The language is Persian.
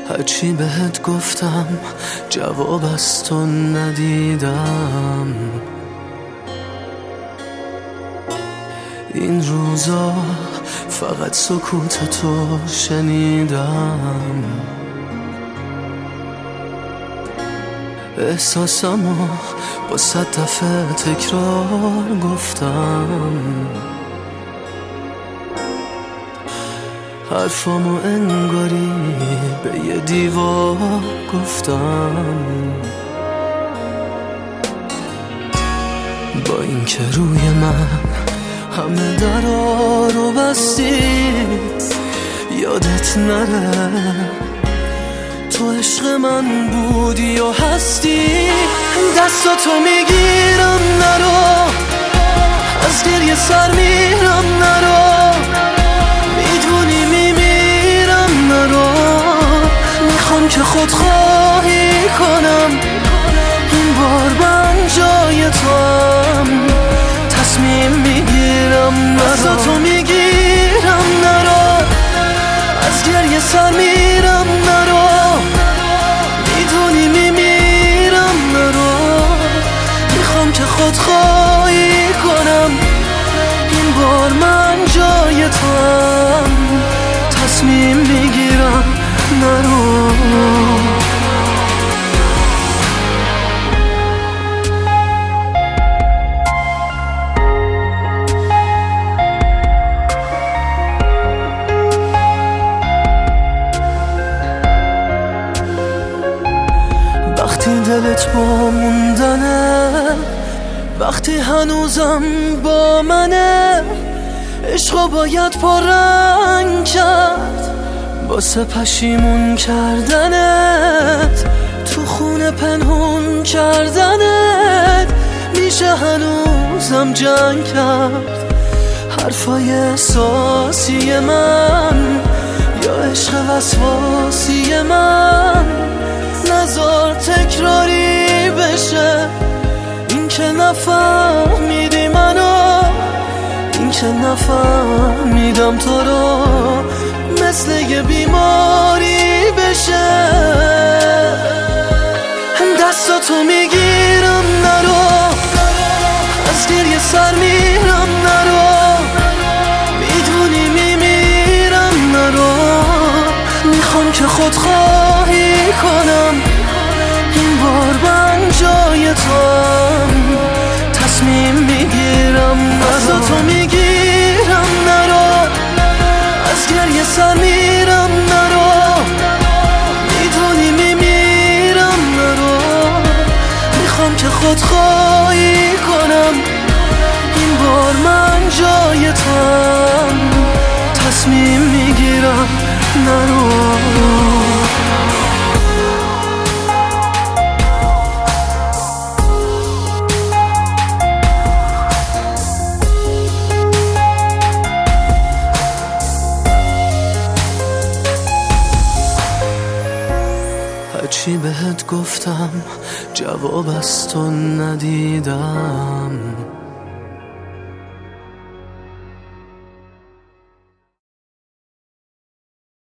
هرچی بهت گفتم جواب از تو ندیدم. این روزا فقط سکوت تو شنیدم. احساسمو با 100 دفعه تکرار گفتم. حرفامو انگاری به یه دیوار گفتم. با اینکه روی من همه درا رو بستی، یادت نره تو عشق من بودی و هستی. دستاتو میگیرم نرو، از گریه سر میرم نرو، میدونی میمیرم نرو. میخوام که خودخواهی کنم، این بار من جای توام، تصمیم میگیرم نرو. دستاتو میگیرم نرو، از گریه سر میرم نرو، میدونی میمیرم نرو. میخوام که خودخواهی کنم، این بار من جای توام، تصمیم میگیرم نرو. وقتی دلت با موندنه، وقتی هنوزم با منه، عشقو باید پررنگ کرد واسه پشیمون کردنت، تو خونه پنهون کردنت. میشه هنوزم جنگ کرد حرفای احساسی من، یا عشق وسواسی من. نذار تکراری بشه این که نفهمیدی منو، این که نفهمیدم تو رو، مثل یه بیماری بشه. دستاتو میگیرم نرو، از گریه سر میرم نرو، میدونی میمیرم نرو. میخوام که خودخواهی کنم، این بار من جای توام، تصمیم میگیرم نرو. دستاتو میگیرم نرو، از گریه سر میرم نرو، میدونی میمیرم نرو. میخوام که خودخواهی کنم، این بار من جای توام، تصمیم میگیرم نرو. هرچی بهت گفتم جواب از تو ندیدم.